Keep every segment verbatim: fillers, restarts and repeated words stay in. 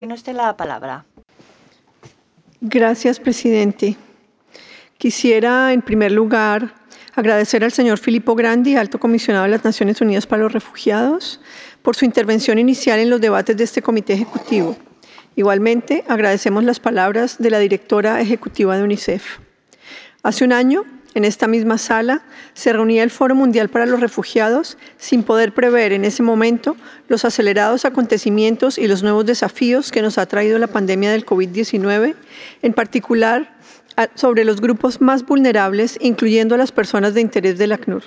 Tiene usted la palabra. Gracias, presidente. Quisiera, en primer lugar, agradecer al señor Filippo Grandi, Alto Comisionado de las Naciones Unidas para los Refugiados, por su intervención inicial en los debates de este comité ejecutivo. Igualmente, agradecemos las palabras de la directora ejecutiva de UNICEF. Hace un año, en esta misma sala, se reunía el Foro Mundial para los Refugiados sin poder prever en ese momento los acelerados acontecimientos y los nuevos desafíos que nos ha traído la pandemia del COVID diecinueve, en particular sobre los grupos más vulnerables, incluyendo a las personas de interés del ACNUR.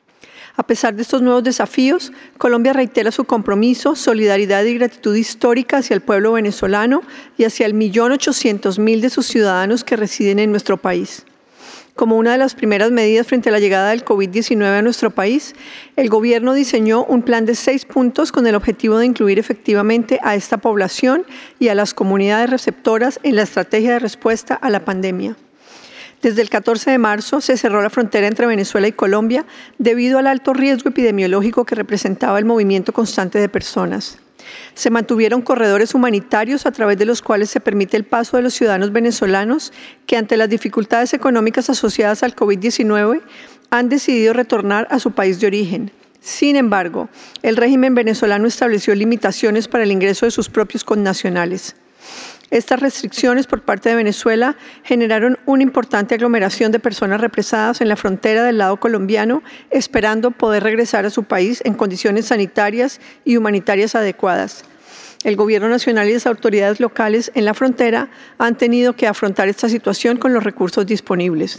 A pesar de estos nuevos desafíos, Colombia reitera su compromiso, solidaridad y gratitud histórica hacia el pueblo venezolano y hacia el millón ochocientos mil de sus ciudadanos que residen en nuestro país. Como una de las primeras medidas frente a la llegada del COVID diecinueve a nuestro país, el gobierno diseñó un plan de seis puntos con el objetivo de incluir efectivamente a esta población y a las comunidades receptoras en la estrategia de respuesta a la pandemia. Desde el catorce de marzo se cerró la frontera entre Venezuela y Colombia debido al alto riesgo epidemiológico que representaba el movimiento constante de personas. Se mantuvieron corredores humanitarios a través de los cuales se permite el paso de los ciudadanos venezolanos que ante las dificultades económicas asociadas al COVID diecinueve han decidido retornar a su país de origen. Sin embargo, el régimen venezolano estableció limitaciones para el ingreso de sus propios connacionales. Estas restricciones por parte de Venezuela generaron una importante aglomeración de personas represadas en la frontera del lado colombiano, esperando poder regresar a su país en condiciones sanitarias y humanitarias adecuadas. El Gobierno Nacional y las autoridades locales en la frontera han tenido que afrontar esta situación con los recursos disponibles.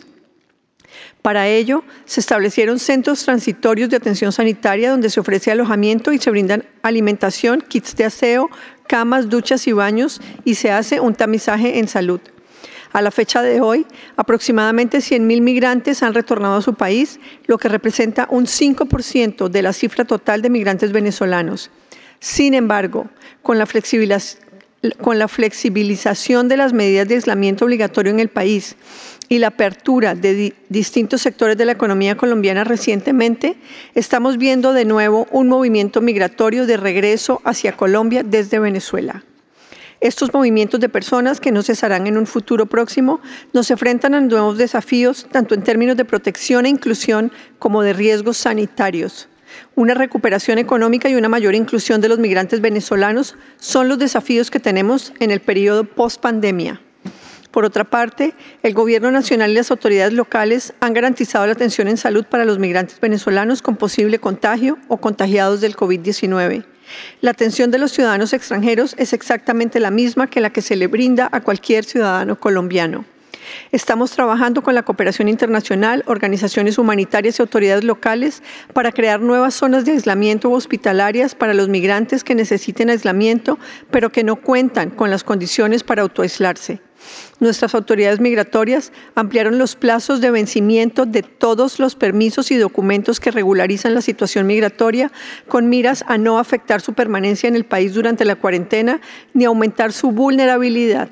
Para ello, se establecieron centros transitorios de atención sanitaria donde se ofrece alojamiento y se brindan alimentación, kits de aseo, camas, duchas y baños, y se hace un tamizaje en salud. A la fecha de hoy, aproximadamente cien mil migrantes han retornado a su país, lo que representa un cinco por ciento de la cifra total de migrantes venezolanos. Sin embargo, con la flexibilización con la flexibilización de las medidas de aislamiento obligatorio en el país y la apertura de di- distintos sectores de la economía colombiana recientemente, estamos viendo de nuevo un movimiento migratorio de regreso hacia Colombia desde Venezuela. Estos movimientos de personas, que no cesarán en un futuro próximo, nos enfrentan a nuevos desafíos, tanto en términos de protección e inclusión como de riesgos sanitarios. Una recuperación económica y una mayor inclusión de los migrantes venezolanos son los desafíos que tenemos en el periodo post-pandemia. Por otra parte, el Gobierno Nacional y las autoridades locales han garantizado la atención en salud para los migrantes venezolanos con posible contagio o contagiados del COVID diecinueve. La atención de los ciudadanos extranjeros es exactamente la misma que la que se le brinda a cualquier ciudadano colombiano. Estamos trabajando con la cooperación internacional, organizaciones humanitarias y autoridades locales para crear nuevas zonas de aislamiento hospitalarias para los migrantes que necesiten aislamiento, pero que no cuentan con las condiciones para autoaislarse. Nuestras autoridades migratorias ampliaron los plazos de vencimiento de todos los permisos y documentos que regularizan la situación migratoria, con miras a no afectar su permanencia en el país durante la cuarentena ni aumentar su vulnerabilidad.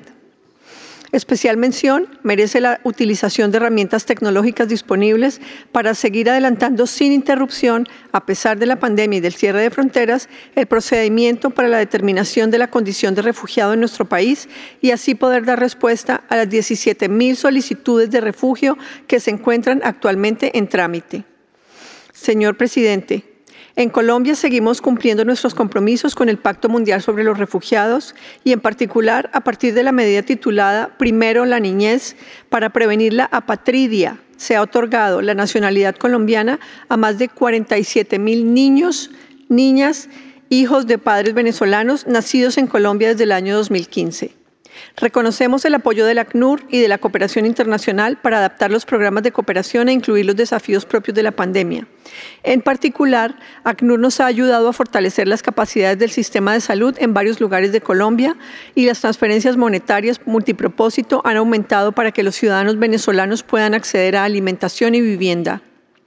Especial mención merece la utilización de herramientas tecnológicas disponibles para seguir adelantando sin interrupción, a pesar de la pandemia y del cierre de fronteras, el procedimiento para la determinación de la condición de refugiado en nuestro país y así poder dar respuesta a las diecisiete mil solicitudes de refugio que se encuentran actualmente en trámite. Señor presidente, en Colombia seguimos cumpliendo nuestros compromisos con el Pacto Mundial sobre los Refugiados y en particular a partir de la medida titulada Primero la Niñez para prevenir la apatridia. Se ha otorgado la nacionalidad colombiana a más de cuarenta y siete mil niños, niñas, hijos de padres venezolanos nacidos en Colombia desde el año dos mil quince. Reconocemos el apoyo del ACNUR y de la cooperación internacional para adaptar los programas de cooperación e incluir los desafíos propios de la pandemia. En particular, ACNUR nos ha ayudado a fortalecer las capacidades del sistema de salud en varios lugares de Colombia y las transferencias monetarias multipropósito han aumentado para que los ciudadanos venezolanos puedan acceder a alimentación y vivienda.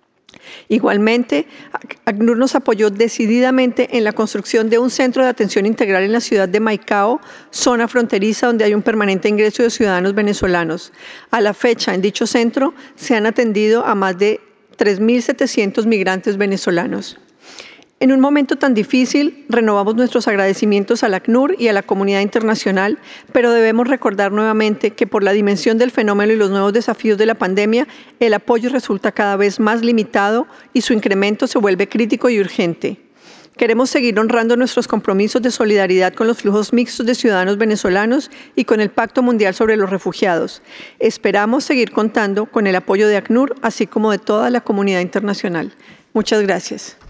Igualmente, ACNUR nos apoyó decididamente en la construcción de un centro de atención integral en la ciudad de Maicao, zona fronteriza donde hay un permanente ingreso de ciudadanos venezolanos. A la fecha, en dicho centro, se han atendido a más de tres mil setecientos migrantes venezolanos. En un momento tan difícil, renovamos nuestros agradecimientos al ACNUR y a la comunidad internacional, pero debemos recordar nuevamente que por la dimensión del fenómeno y los nuevos desafíos de la pandemia, el apoyo resulta cada vez más limitado y su incremento se vuelve crítico y urgente. Queremos seguir honrando nuestros compromisos de solidaridad con los flujos mixtos de ciudadanos venezolanos y con el Pacto Mundial sobre los Refugiados. Esperamos seguir contando con el apoyo de ACNUR, así como de toda la comunidad internacional. Muchas gracias.